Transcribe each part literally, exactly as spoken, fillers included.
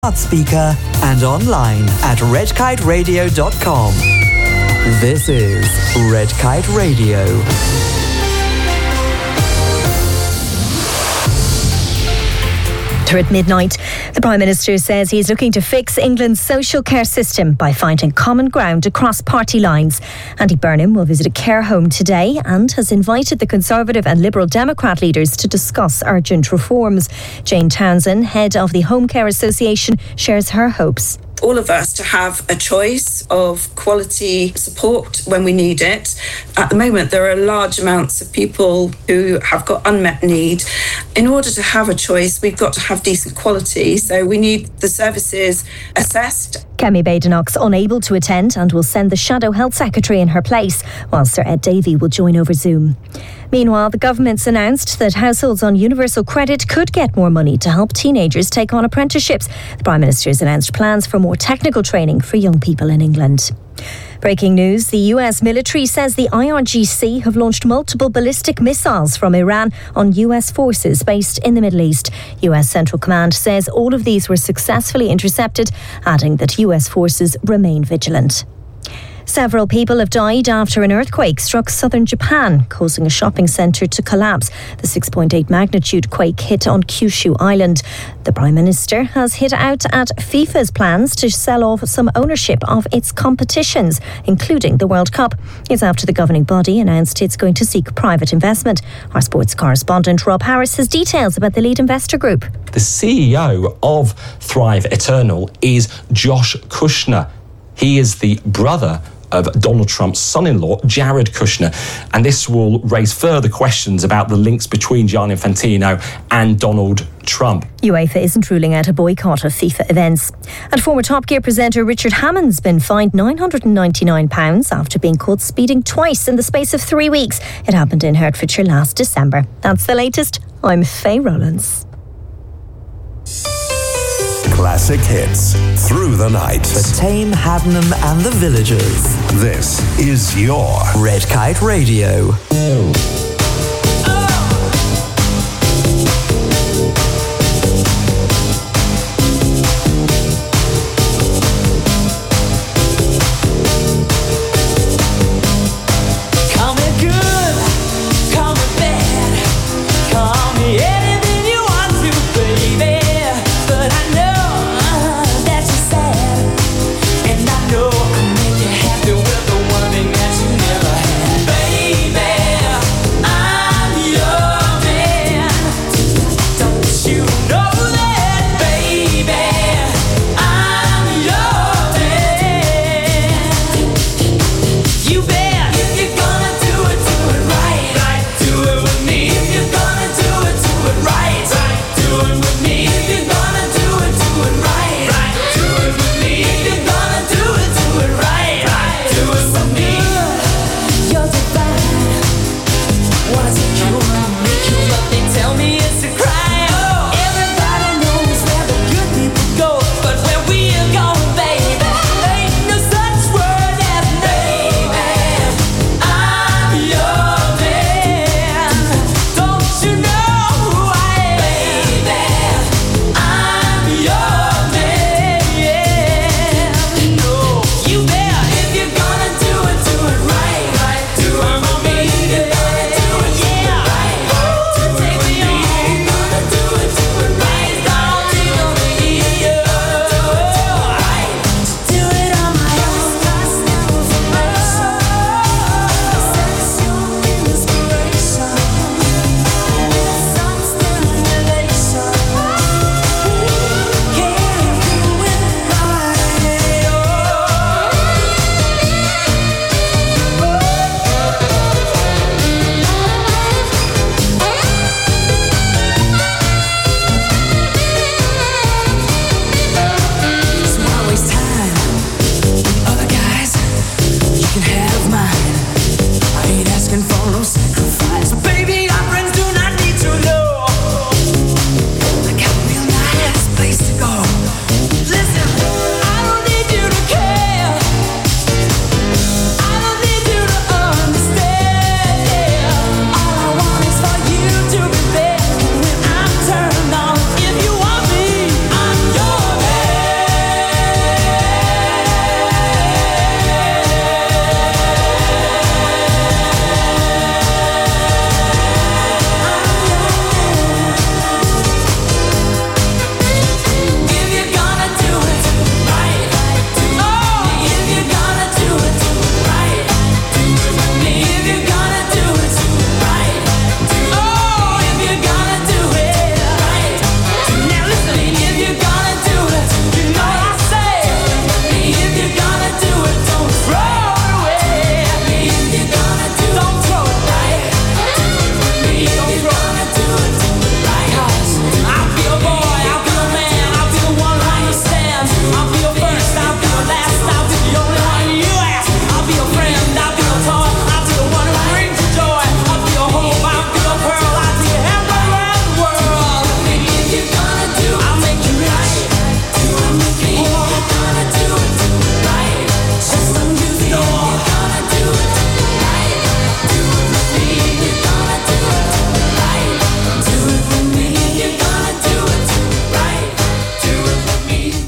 smart speaker and online at red kite radio dot com. This is Red Kite Radio. At midnight, the Prime Minister says he's looking to fix England's social care system by finding common ground across party lines. Andy Burnham will visit a care home today and has invited the Conservative and Liberal Democrat leaders to discuss urgent reforms. Jane Townsend, head of the Home Care Association, shares her hopes. All of us to have a choice of quality support when we need it. At the moment, there are large amounts of people who have got unmet need. In order to have a choice, we've got to have decent quality, so we need the services assessed. Kemi Badenoch's unable to attend and will send the Shadow Health Secretary in her place, while Sir Ed Davey will join over Zoom. Meanwhile, the government's announced that households on universal credit could get more money to help teenagers take on apprenticeships. The Prime Minister has announced plans for more technical training for young people in England. Breaking news, the U S military says the I R G C have launched multiple ballistic missiles from Iran on U S forces based in the Middle East. U S Central Command says all of these were successfully intercepted, adding that U S forces remain vigilant. Several people have died after an earthquake struck southern Japan, causing a shopping centre to collapse. The six point eight magnitude quake hit on Kyushu Island. The Prime Minister has hit out at FIFA's plans to sell off some ownership of its competitions, including the World Cup. It's after the governing body announced it's going to seek private investment. Our sports correspondent Rob Harris has details about the lead investor group. The C E O of Thrive Eternal is Josh Kushner. He is the brother of Donald Trump's son-in-law, Jared Kushner. And this will raise further questions about the links between Gianni Infantino and Donald Trump. UEFA isn't ruling out a boycott of FIFA events. And former Top Gear presenter Richard Hammond's been fined nine hundred ninety-nine pounds after being caught speeding twice in the space of three weeks. It happened in Hertfordshire last December. That's the latest. I'm Faye Rowlands. Classic hits through the night. For Tame, Haddenham and the Villagers. This is your Red Kite Radio. Baby,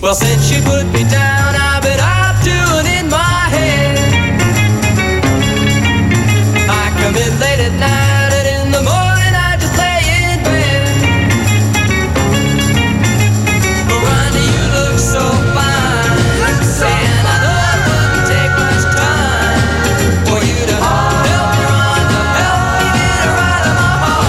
Well, since she put me down, I've been up doing in my head. I come in late at night, and in the morning I just lay in bed. But Rhonda, you look so fine, and I know it wouldn't take much time for you to help me, Rhonda, help me get her out of my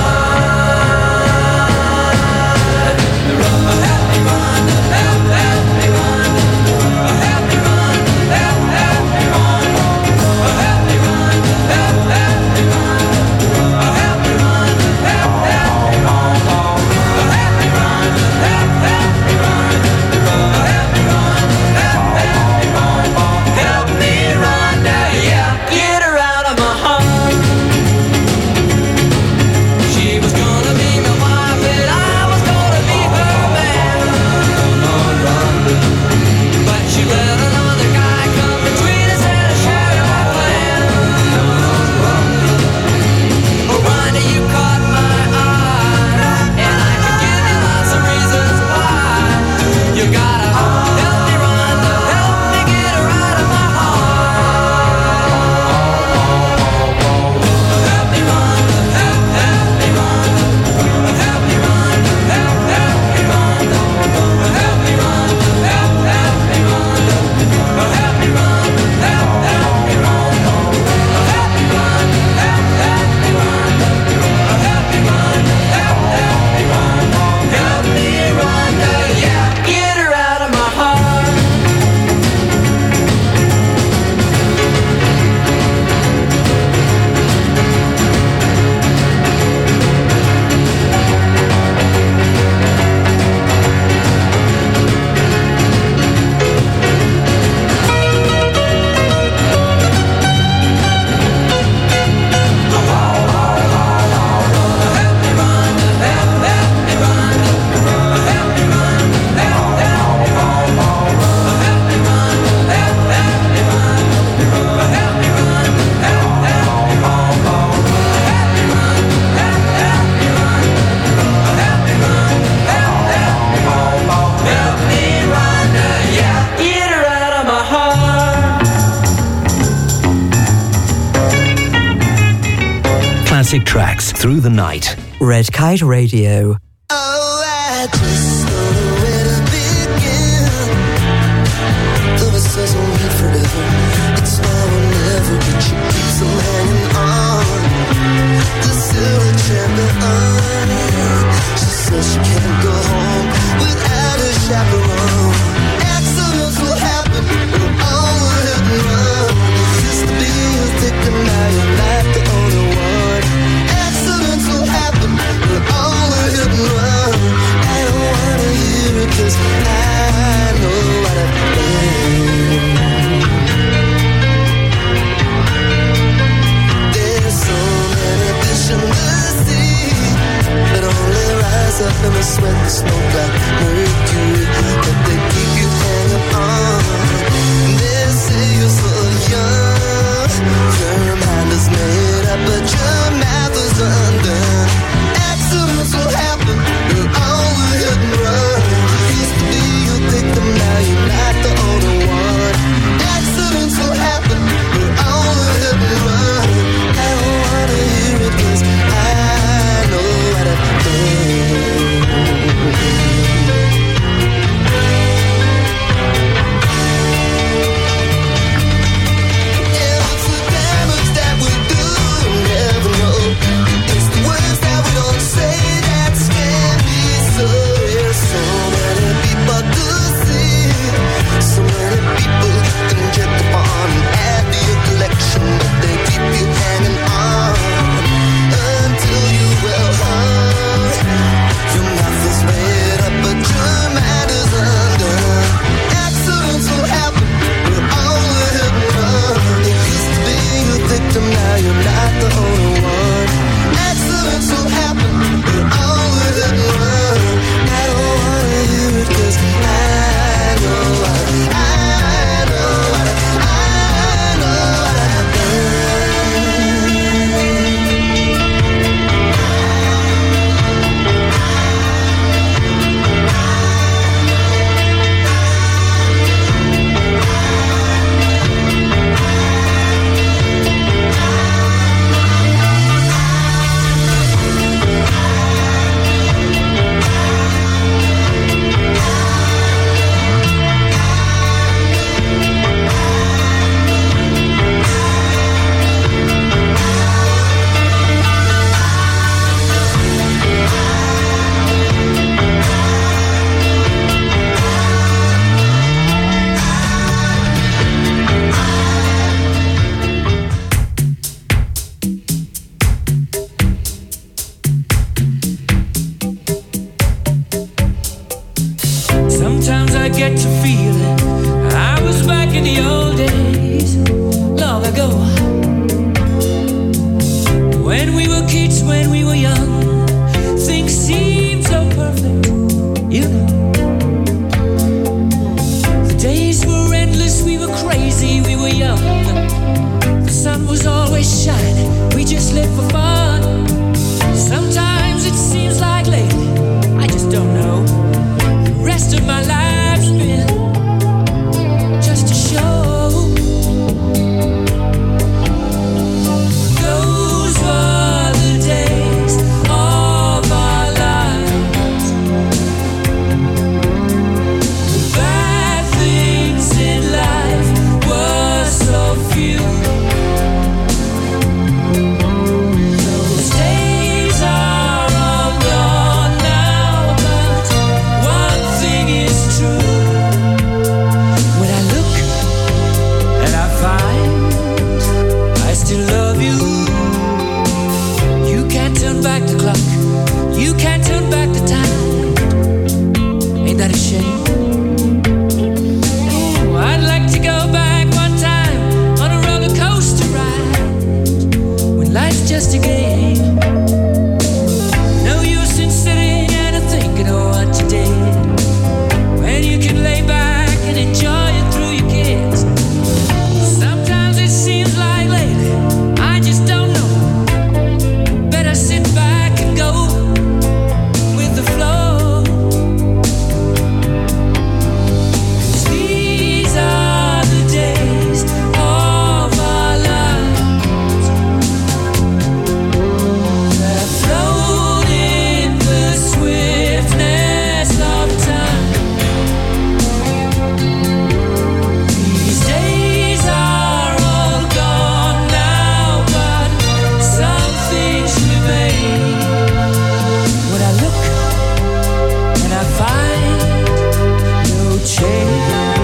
heart. Help me, Rhonda, help, help me, Rhonda. Help me, Rhonda, help, help me, Rhonda. Help me, Rhonda, help, help me, Rhonda. Help me, Rhonda, help, help me, Rhonda. Help me, Rhonda, help, help me, Rhonda. Help me, Rhonda, help, help me, Rhonda. Help me, Rhonda, yeah, get her out of my heart. She was gonna be my wife, and I was gonna be her man. But she let another guy come between us and I shared my plan. Oh, Rhonda, you caught my eye, and I can give you lots of reasons why. You gotta help me, Rhonda, help me get her out of my heart. Help me, Rhonda, help, help me, Rhonda. Help me, Rhonda, help, help me, Rhonda. Help me, Rhonda, help, help me, Rhonda. Help me, Rhonda, help, help me, Rhonda. Help me, Rhonda, help, help me, Rhonda. Help me, Rhonda, help, help me, Rhonda. Help me, Rhonda, yeah, get her out of my heart. Classic tracks through the night. Red Kite Radio. Oh, I just don't know where to begin. Though it says we'll live forever, it's now or never, but she keeps on hanging on. The silver champion. She says she can't go home without a chaperone. Accidents will happen, we're all hit and run. You used to be a victim, now you're like the only one. Accidents will happen, we're all hit and run. I don't wanna when we were young. Things seemed so perfect, you know. The days were endless, we were crazy, we were young. The sun was always shining, we just lived for fun. Sometimes it seems like lately, I just don't know. The rest of my life's been just a show. Those were the days of our lives. The bad things in life were so few. Those days are all gone now, but one thing is true. When I look and I find I still love you, you can't turn back the clock, you can't turn back the time. Ain't that a shame? Ooh, I'd like to go back one time on a roller coaster ride when life's just a game. No use in sitting and thinking of what you did, when you can lay back and enjoy it through your kids. Sometimes it seems like lately, I just don't know. Better sit back and go with the flow. 'Cause these are the days of our lives that float in the swiftness of time. These days are all gone now, but some things remain. When I look and I find no change.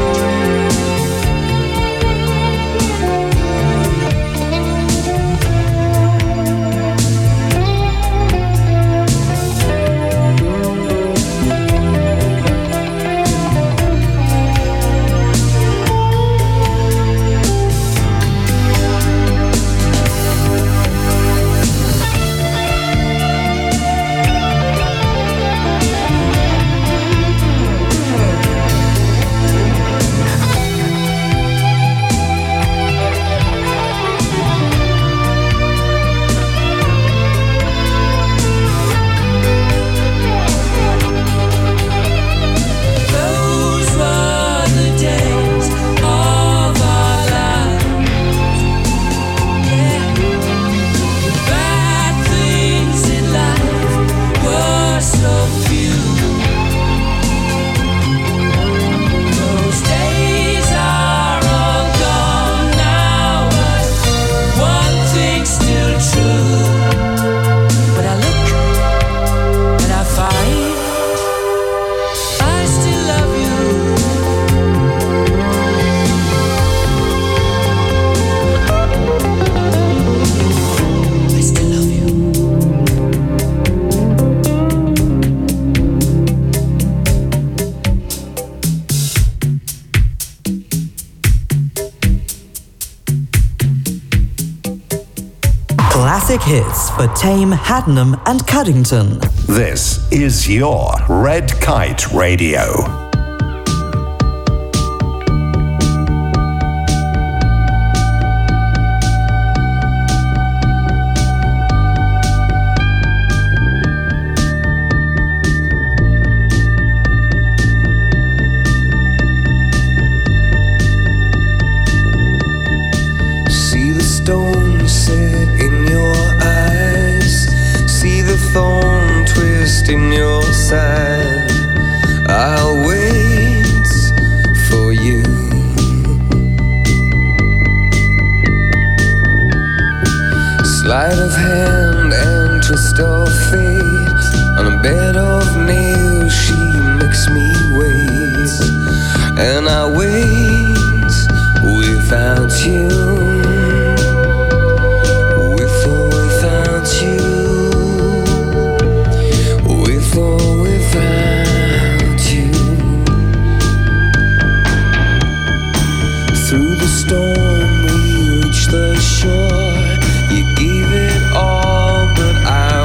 Those were the days of our lives. Yeah. The bad things in life were so few. Those days are all gone now, but one thing's still true. When I look and I find I still love you. I still love you. Classic hits for Tame, Haddenham and Cuddington. This is your Red Kite Radio. See the stone set in your eyes. See the thorn twist in your side. I'll wait for you. Sleight of hand and twist of fate. On a bed of nails she makes me wait. And I wait without you. With or without you. With or without you. Through the storm we reach the shore. You gave it all, but I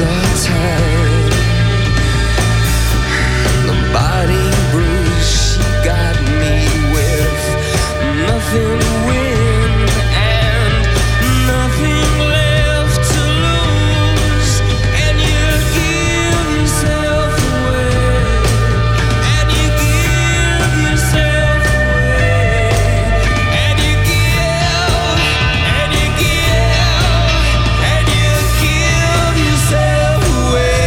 are tied. The body bruise she got me with, nothing win and nothing left to lose. And you give yourself away, and you give yourself away, and you give, and you give, and you give yourself away.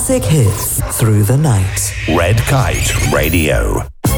classic hits through the night. Red Kite Radio.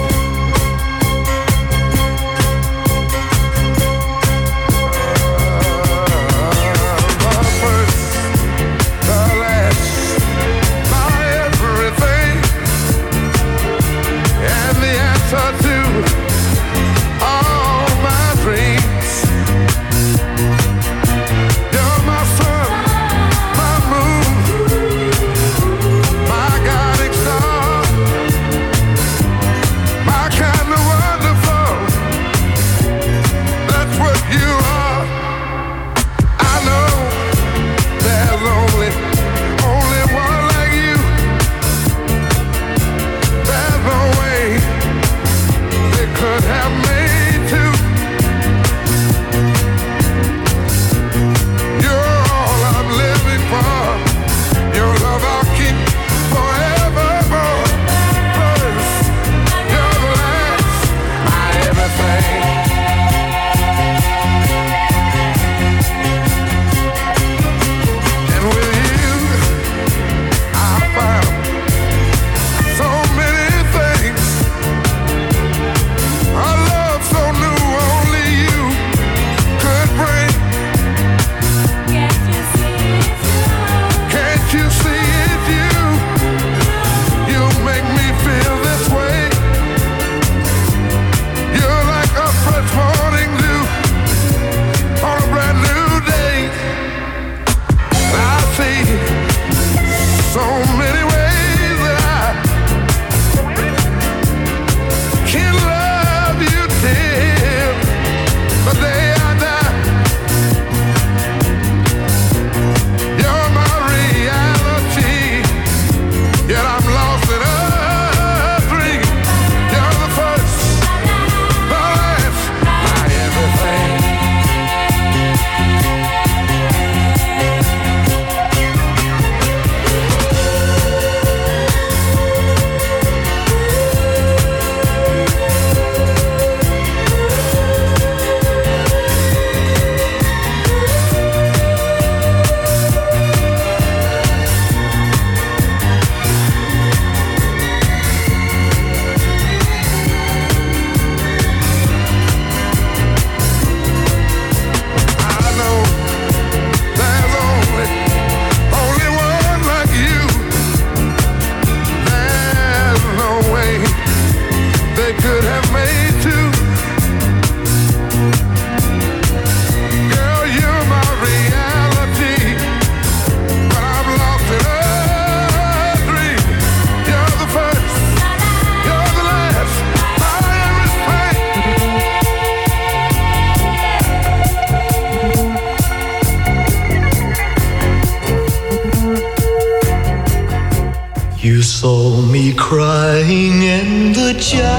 You saw me crying in the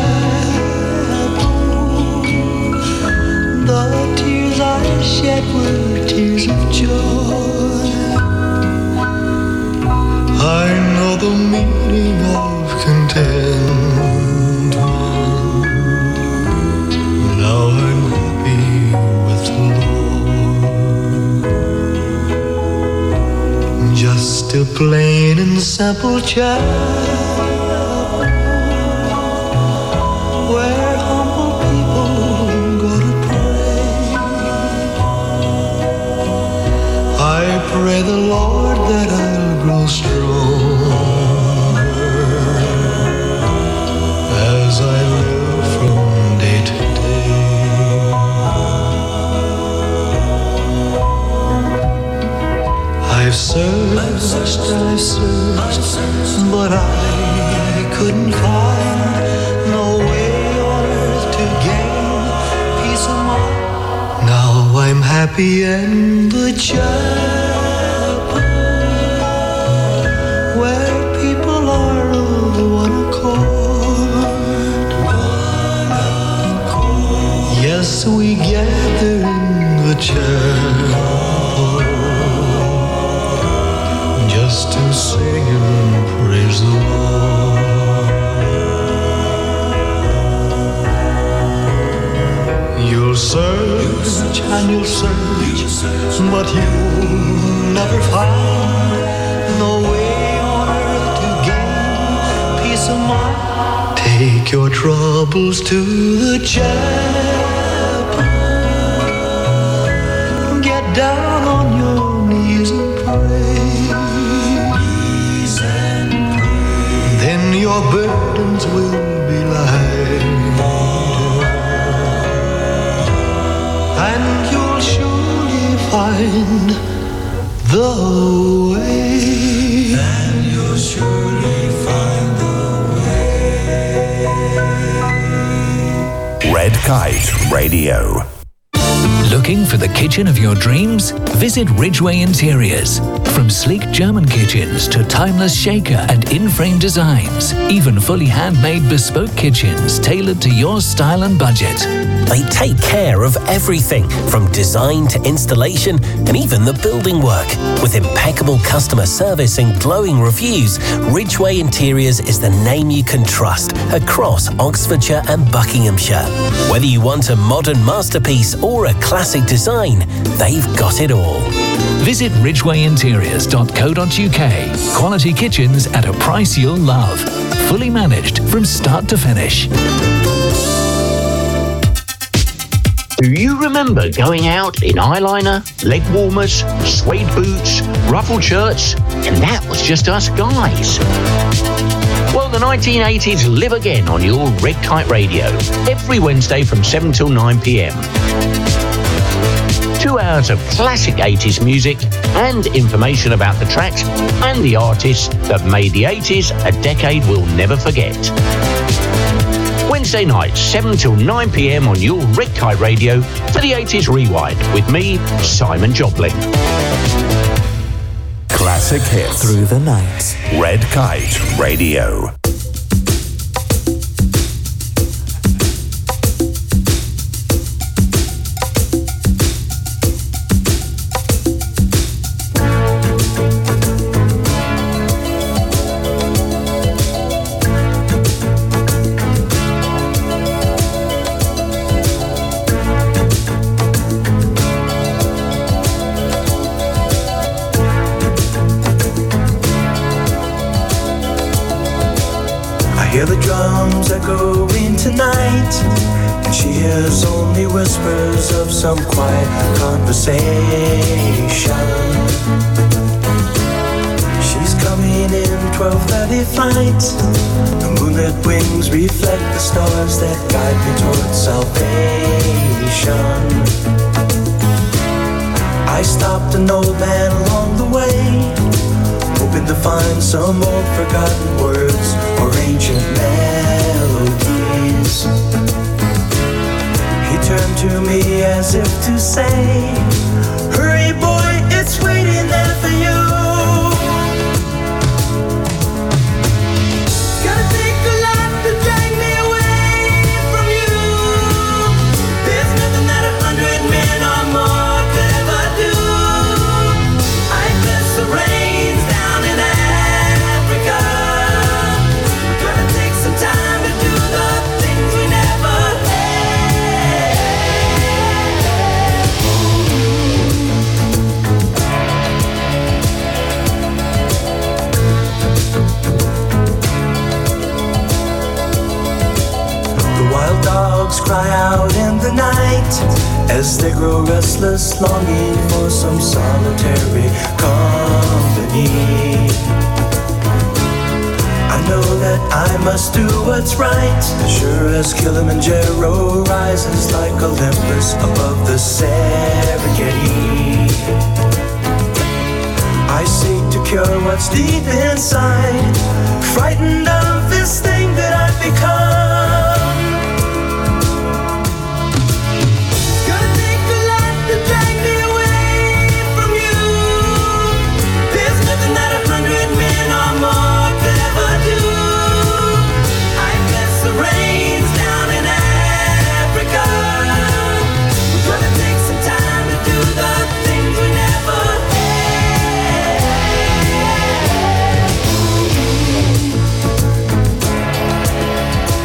chapel. The tears I shed were tears of joy. I know the meaning of contentment. Now I'm happy with the Lord. Just a plain and simple child, where humble people go to pray. I pray the Lord that I'll grow stronger as I live from day to day. I've searched, I've searched, but I couldn't find no way on earth to gain peace of mind. Now I'm happy in the chapel, where people are of one accord. Yes, we gather in the chapel just to sing and praise the Lord. You'll search and you'll search, but you'll never find no way on earth Take your troubles to the chapel. Get down on your knees and pray. Knees and pray. Then your burdens will be light, and you'll surely find the way. And you'll surely find the way. Red Kite Radio. Looking for the kitchen of your dreams? Visit Ridgeway Interiors. From sleek German kitchens to timeless shaker and in-frame designs, even fully handmade bespoke kitchens tailored to your style and budget. They take care of everything from design to installation and even the building work. With impeccable customer service and glowing reviews, Ridgeway Interiors is the name you can trust across Oxfordshire and Buckinghamshire. Whether you want a modern masterpiece or a classic design, they've got it all. Visit ridgeway interiors dot co dot uk. Quality kitchens at a price you'll love. Fully managed from start to finish. Do you remember going out in eyeliner, leg warmers, suede boots, ruffled shirts, and that was just us guys? Well, the nineteen eighties live again on your Red Kite Radio, every Wednesday from seven till nine p.m. Two hours of classic eighties music and information about the tracks and the artists that made the eighties a decade we'll never forget. Wednesday nights, seven till nine p.m. on your Red Kite Radio for the eighties Rewind with me, Simon Joplin. Classic hits Through the night. Red Kite Radio. Hear the drums echoing tonight, and she hears only whispers of some quiet conversation. She's coming in twelve thirty flight. The moonlit wings reflect the stars that guide me towards salvation. I stopped an old man along the way, hoping to find some old forgotten words or ancient melodies. He turned to me as if to say, hurry boy, it's waiting there for you. Gotta take a lot to drag me away from you. There's nothing that a hundred men or more could ever do. I bless the rains down in Africa. Gonna take some time to do the things we never The wild dogs cry out in the night as they grow restless, longing for some solitary company. I know that I must do what's right, sure as Kilimanjaro rises like Olympus above the Serengeti. I seek to cure what's deep inside, frightened of this thing that I've become. Gonna take a lot to drag me away from you. There's nothing that a hundred men or more could ever do. I bless the rains down in Africa. We're gonna take some time to do the things we never had.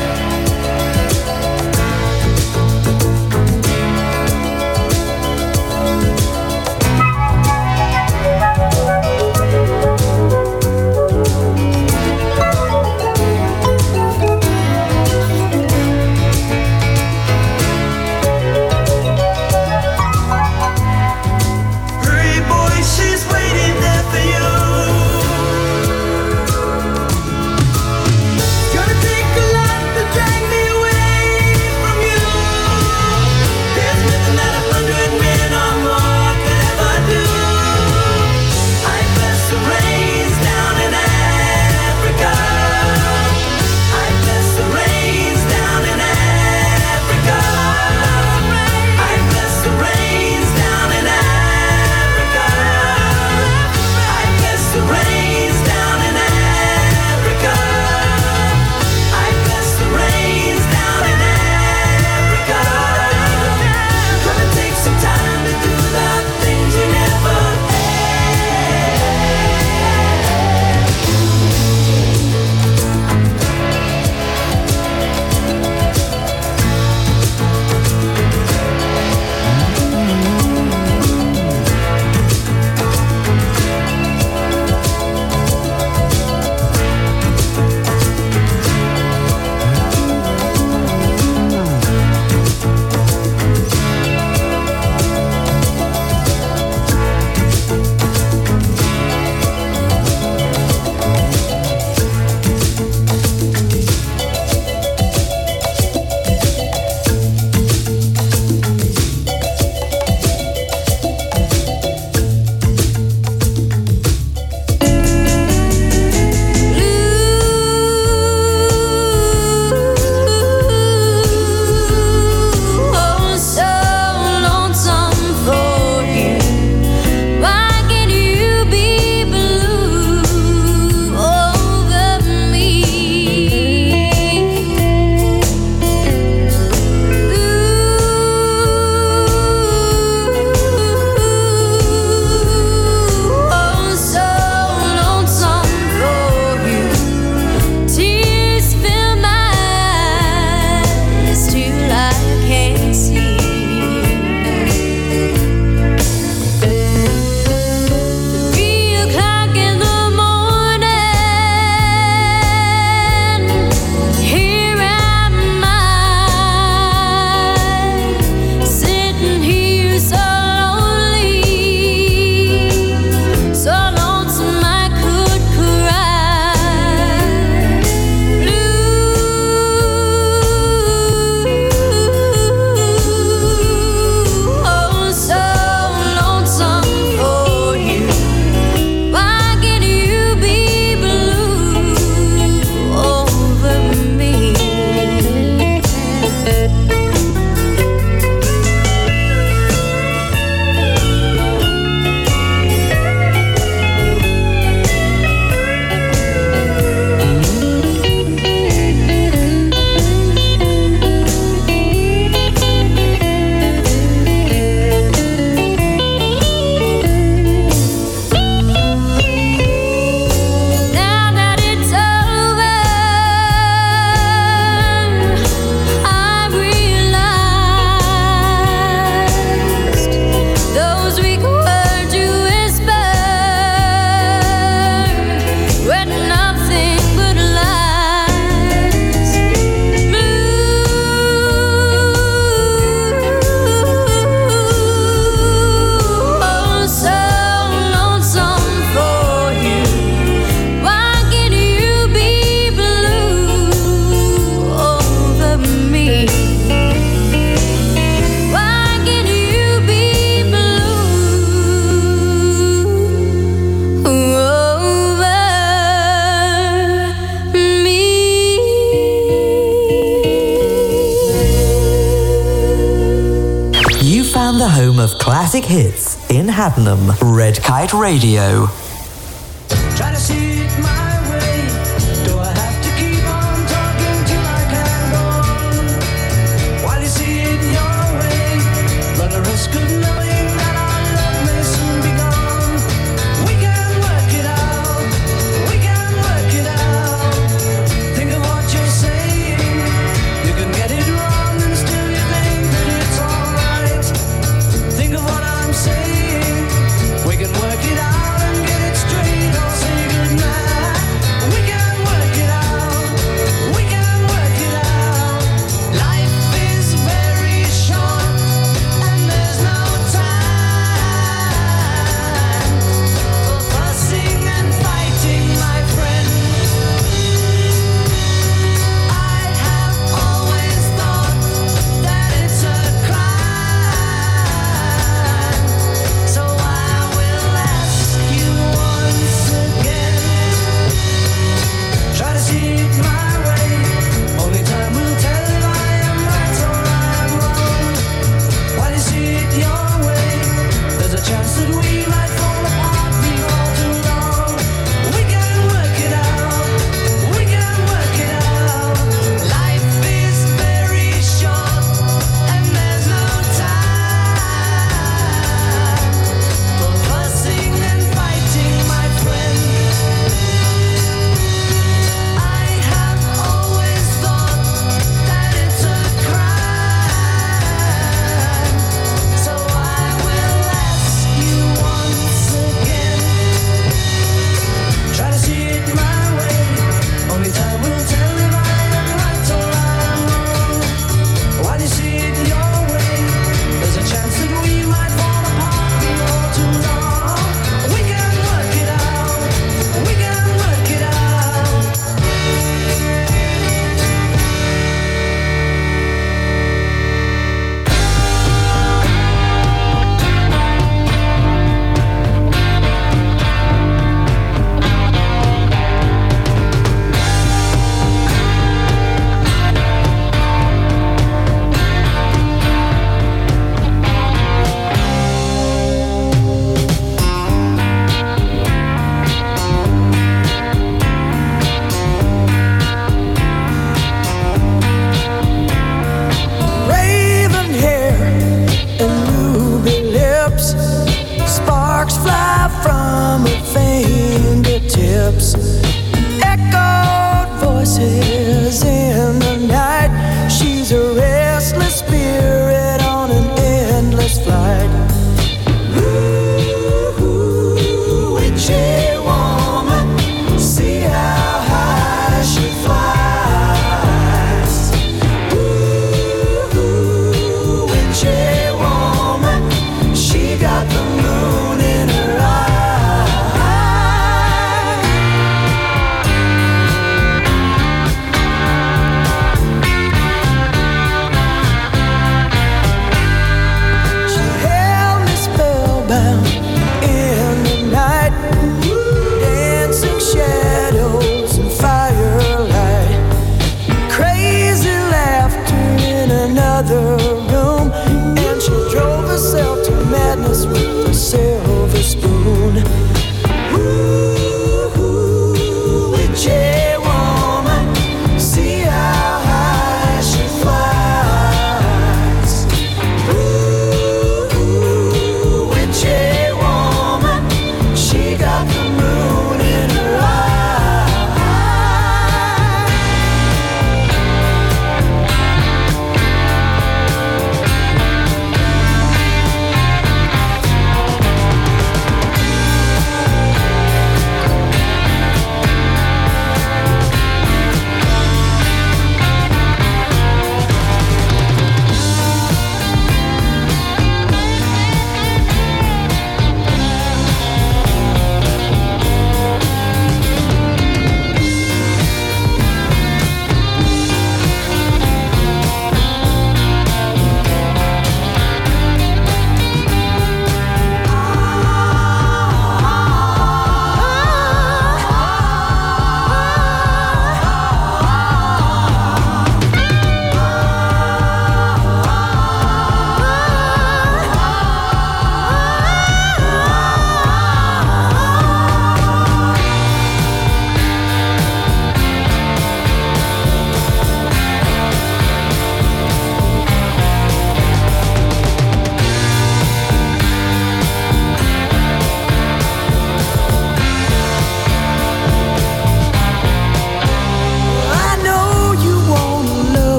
and the home of classic hits in Haddenham. Red Kite Radio. Try to see it my way. Do I have to keep on talking till I can go on? While you see it your way, run a risk of knowing that our love may soon be gone. We can work it out. We can work it out. Think of what you're saying. You can get it wrong and still you think that it's alright. Think of what I'm saying. We can work it out and get it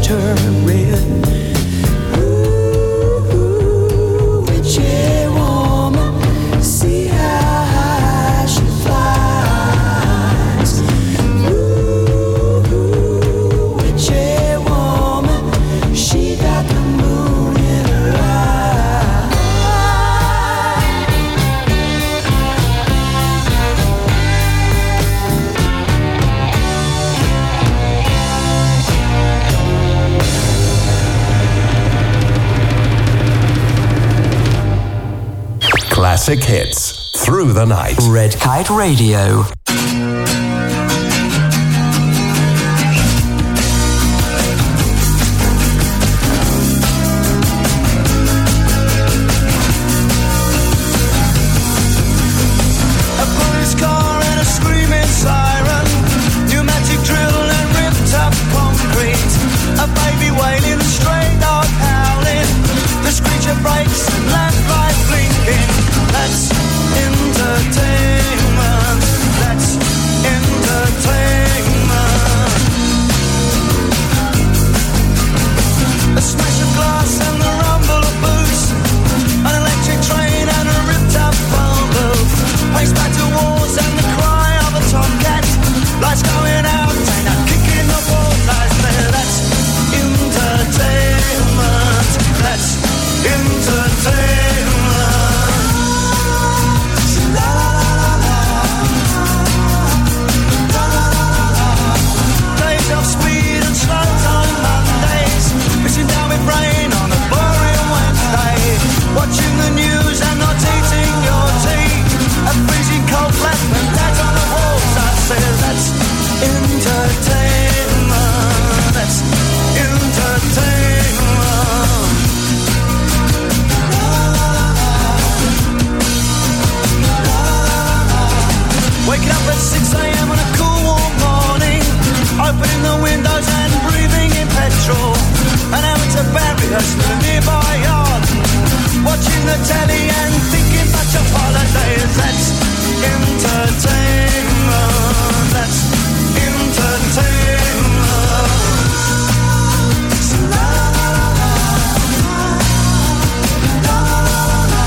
turn red. Ooh, witchy woman, see how high she flies. Ooh, witchy woman, she got the moon in her eye. Classic hits through the night. Red Kite Radio. A police car and a screaming siren, pneumatic drill and ripped up concrete, a baby wailing, stray dog howling, the screech of brakes and lamplight blinking. That's entertainment. That's entertainment. A smash of glass and the rumble of boots, an electric train and a ripped up phone booth, pace back to walls and the cry of a tomcat, lights going out and a kick in the walls. Lies there. That's entertainment. That's entertainment. La la la la la. La la la la la. Days of speed and slow time Mondays, missing down with rain on a boring Wednesday, watching the news and not eating your tea, a freezing cold flat and dad's on the walls. I said that's entertainment. That's entertainment. Waking up at six a.m. on a cool warm morning, opening the windows and breathing in petrol, and having to bury us in a nearby yard, watching the telly and thinking back to holidays. That's entertainment. That's entertainment. La la la la. La la la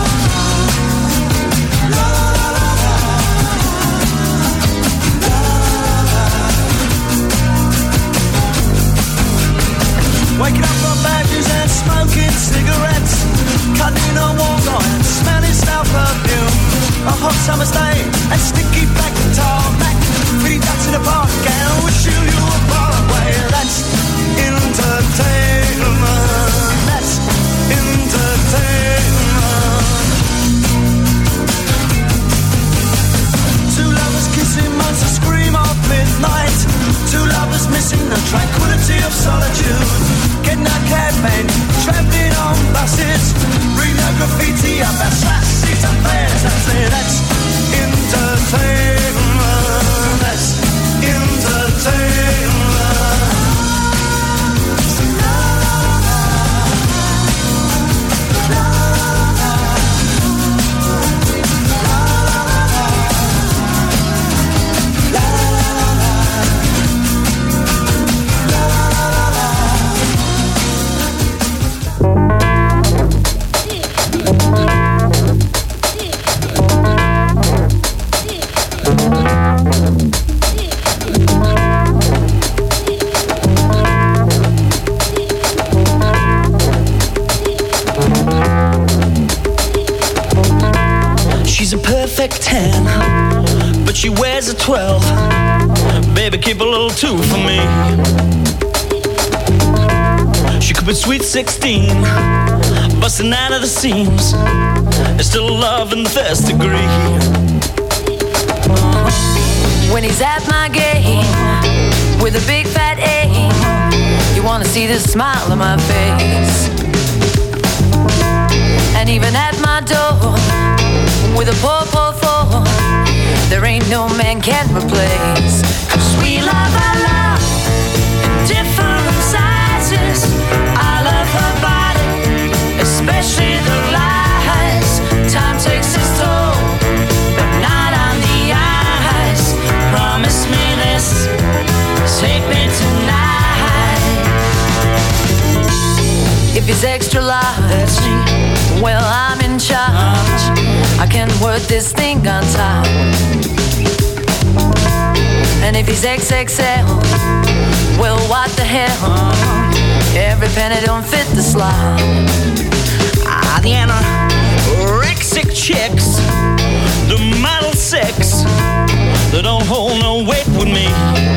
la. La la la la. Waking up on badges and smoking cigarettes, cutting a walk on and smelling stale perfume. A hot summer's day and sticky black tarmac, three ducks in a park and wish you you were far away. That's entertainment. That's entertainment. Two lovers kissing months a scream of midnight, two lovers missing the tranquility of solitude, getting a cab and travelling on buses, reading a graffiti up our slash seats and fares. That's it. That's entertainment. That's entertainment. La la la. La la la. La la la. La la la. She's a perfect ten, but she wears a twelve. Baby, keep a little two for me. She could be sweet sixteen, busting out of the seams. There's still love in the first degree. When he's at my game with a big fat A, you wanna see the smile on my face. And even at my door with a poor, poor four, there ain't no man can replace. 'Cause we love our love in different sizes. I love her body, especially the lies. Time takes its toll, but not on the eyes. Promise me this, take me tonight. if he's extra large, that's me. Well, I'm in charge. I can work this thing on top. And if he's X X L, well, what the hell? Every penny don't fit the slot. Ah, the anorexic chicks, the model six, they don't hold no weight with me.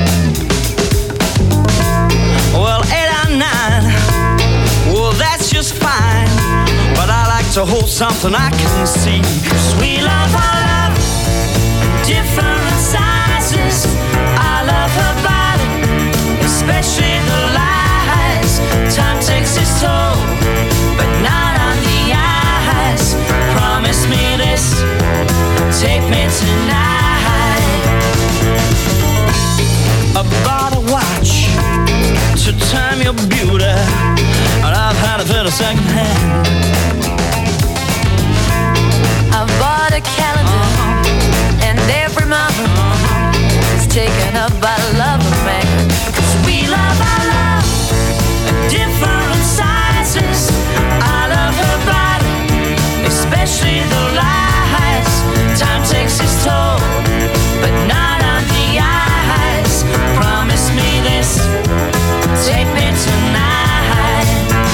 Well, eight or nine, well, that's just fine. But I like to hold something I can see. 'Cause we love our love, different sizes. I love her body, especially the lies. Time takes its toll, but not on the eyes. Promise me this, take me tonight. I bought a watch to time your beauty, and I've had it for the second hand. I bought a calendar, uh-huh. and every month uh-huh. is taken up by love of man. 'Cause we love our love, different sizes. I love her body, especially the lies. Time takes its toll, but not on the eyes. Promise me this, take me tonight.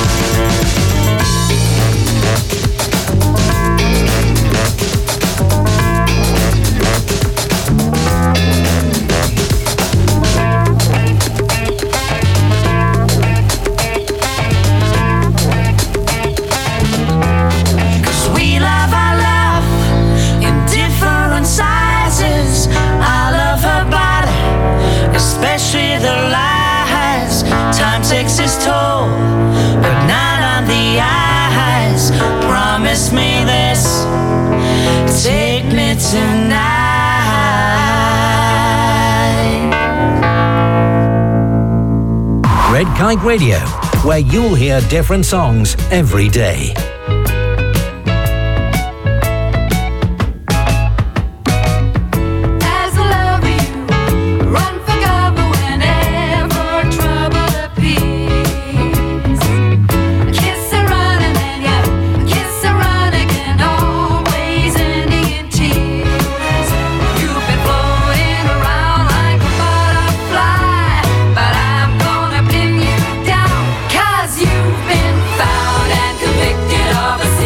Especially the lies. Time takes its toll, but not on the eyes. Promise me this, take me tonight. Red Kite Radio, where you'll hear different songs every day. You've been found and convicted of a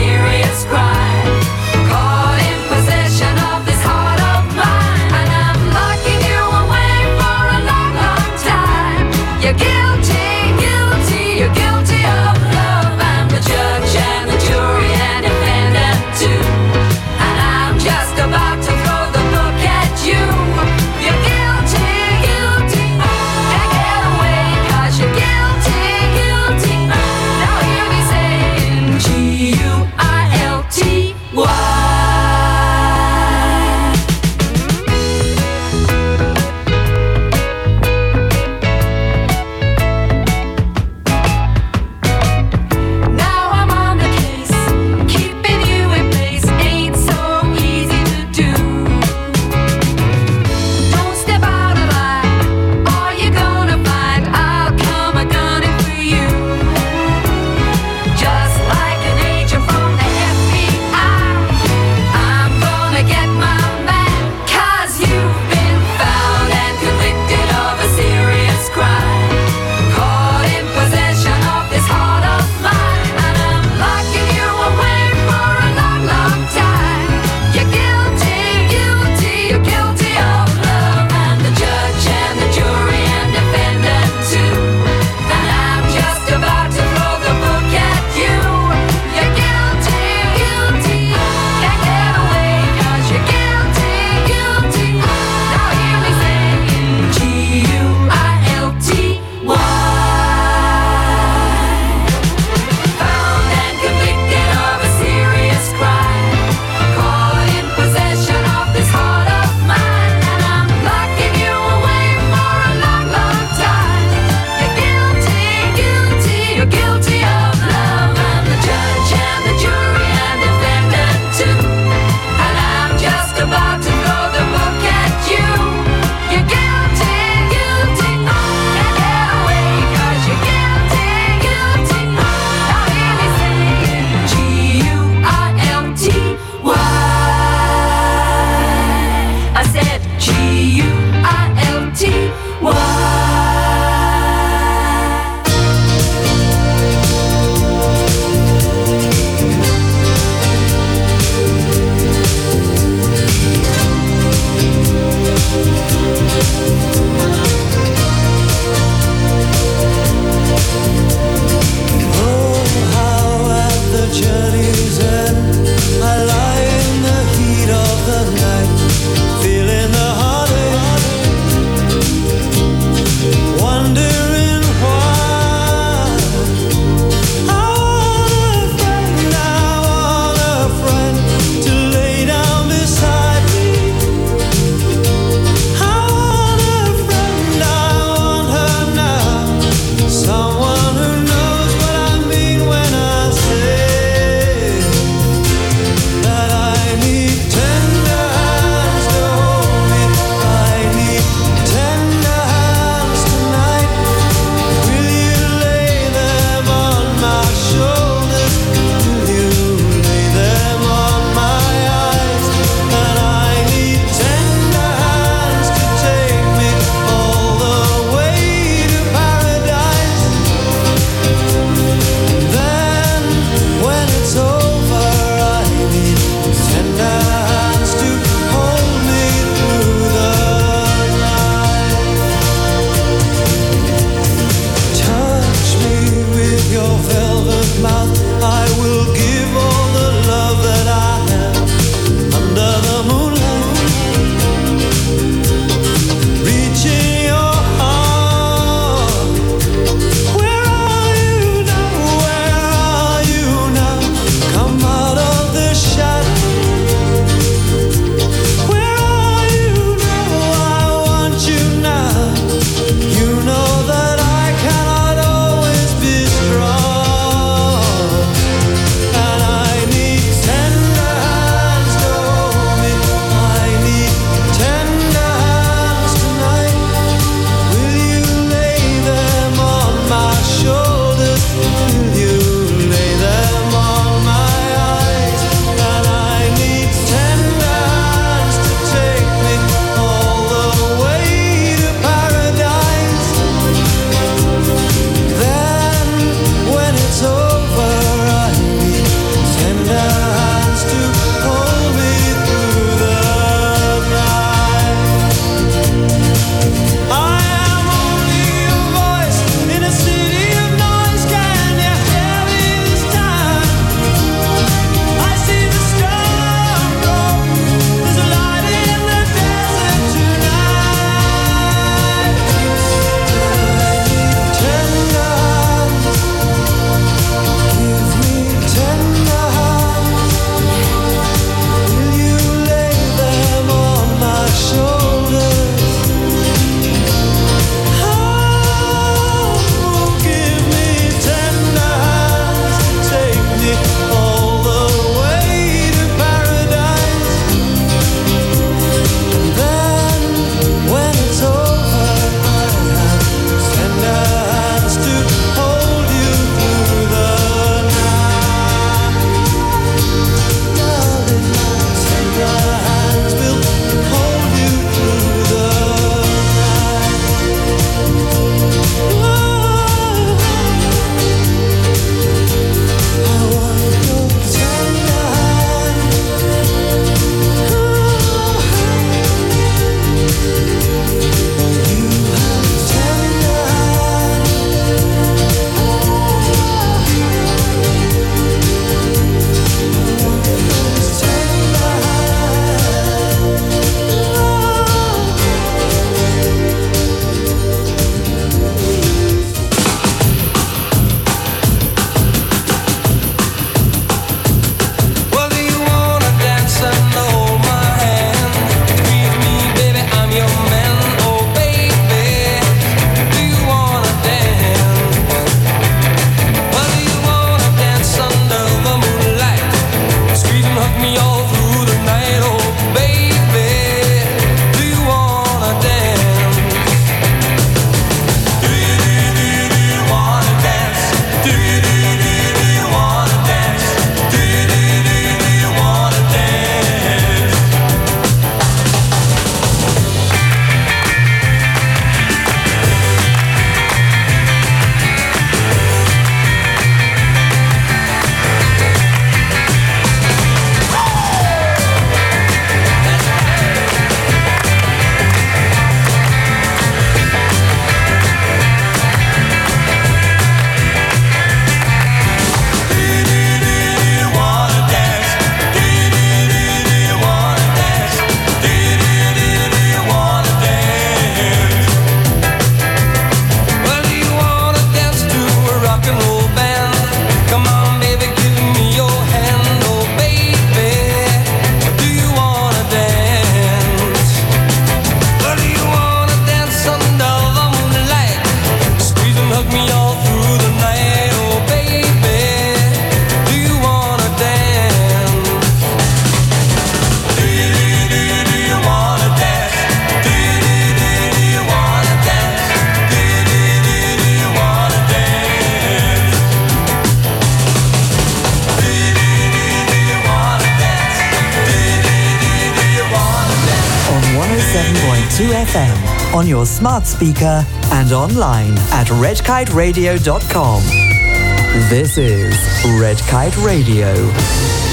two F M on your smart speaker and online at red kite radio dot com. This is Red Kite Radio.